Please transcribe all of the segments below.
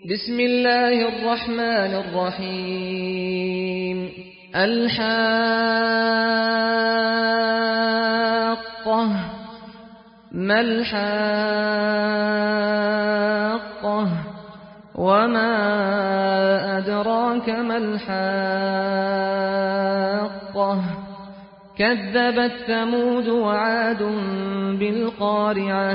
بسم الله الرحمن الرحيم. الحاقة ما الحاقة وما أدراك ما الحاقة كذبت ثمود وعاد بالقارعة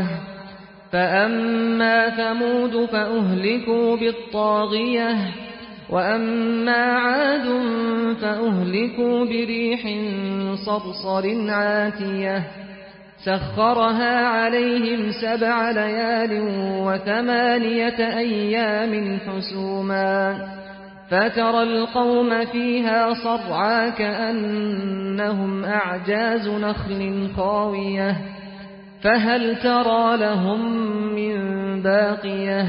فأما ثمود فأهلكوا بالطاغية وأما عاد فأهلكوا بريح صرصر عاتية سخرها عليهم 7 ليال و8 أيام حسوما فترى القوم فيها صرعى كأنهم أعجاز نخل خاوية فهل ترى لهم من باقية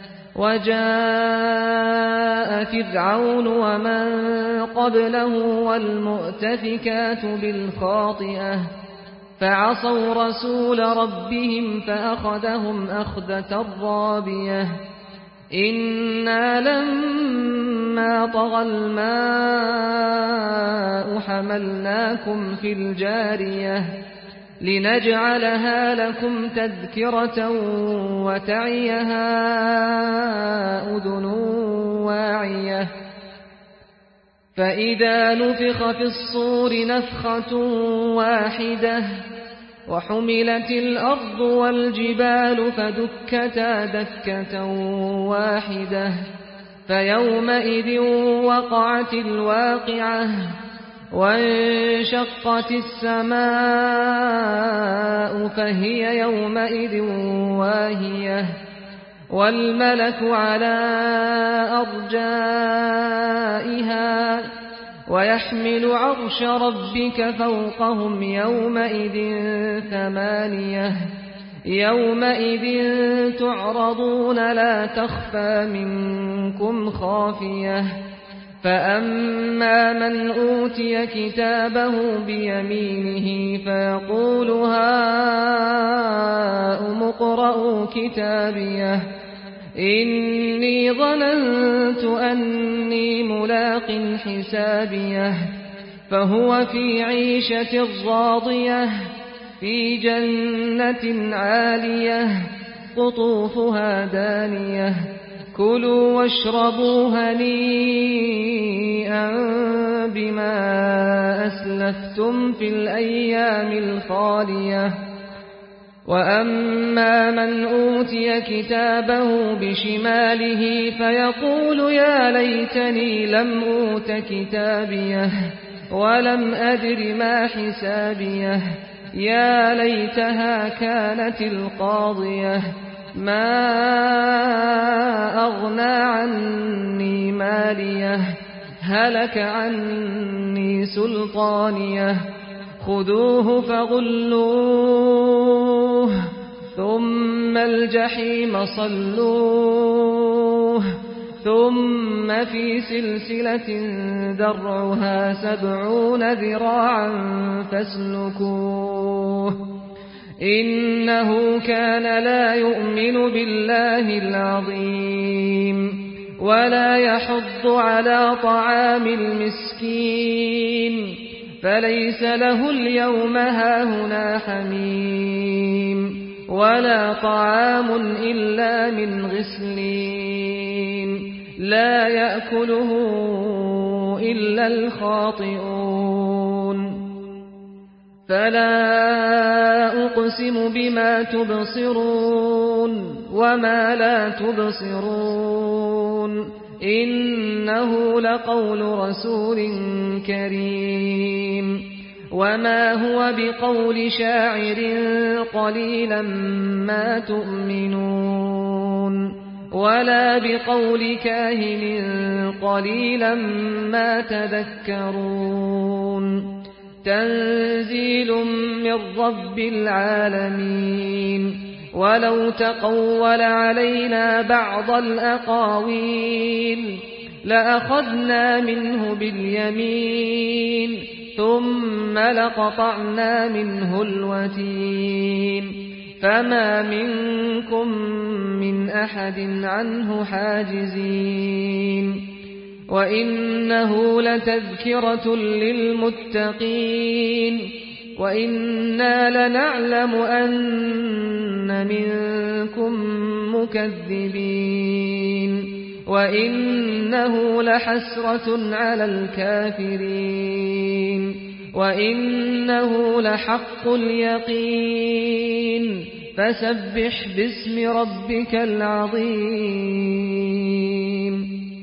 وجاء فرعون ومن قبله والمؤتفكات بالخاطئة فعصوا رسول ربهم فأخذهم أخذة رابية إنا لما طغى الماء حملناكم في الجارية لنجعلها لكم تذكرة وتعيها أذن واعية فإذا نفخ في الصور نفخة واحدة وحملت الأرض والجبال فدكتا دكة واحدة فيومئذ وقعت الواقعة وانشقت السماء فهي يومئذ واهية والملك على أرجائها ويحمل عرش ربك فوقهم يومئذ 8 يومئذ تعرضون لا تخفى منكم خافية فأما من أوتي كتابه بيمينه فيقول هاؤم اقرءوا كتابيه إني ظننت أني ملاق حسابيه فهو في عيشة راضية في جنة عالية قطوفها دانية كلوا واشربوا هنيئا بما أسلفتم في الأيام الخالية وأما من أوتي كتابه بشماله فيقول يا ليتني لم أوت كتابيه ولم أدر ما حسابيه يا ليتها كانت القاضية ما أغنى عني ماليه هلك عني سلطانيه خذوه فغلوه ثم الجحيم صلوه ثم في سلسلة ذرعها 70 ذراعا فاسلكوه إنه كان لا يؤمن بالله العظيم ولا يحض على طعام المسكين فليس له اليوم هاهنا حميم ولا طعام إلا من غسلين لا يأكله إلا الخاطئون فلا أقسم بما تبصرون وما لا تبصرون إنه لقول رسول كريم وما هو بقول شاعر قليلا ما تؤمنون ولا بقول كاهن قليلا ما تذكرون تنزيل من رب العالمين ولو تقول علينا بعض الأقاويل لأخذنا منه باليمين ثم لقطعنا منه الوتين فما منكم من أحد عنه حاجزين وإنه لتذكرة للمتقين وإنا لنعلم أن منكم مكذبين وإنه لحسرة على الكافرين وإنه لحق اليقين فسبح باسم ربك العظيم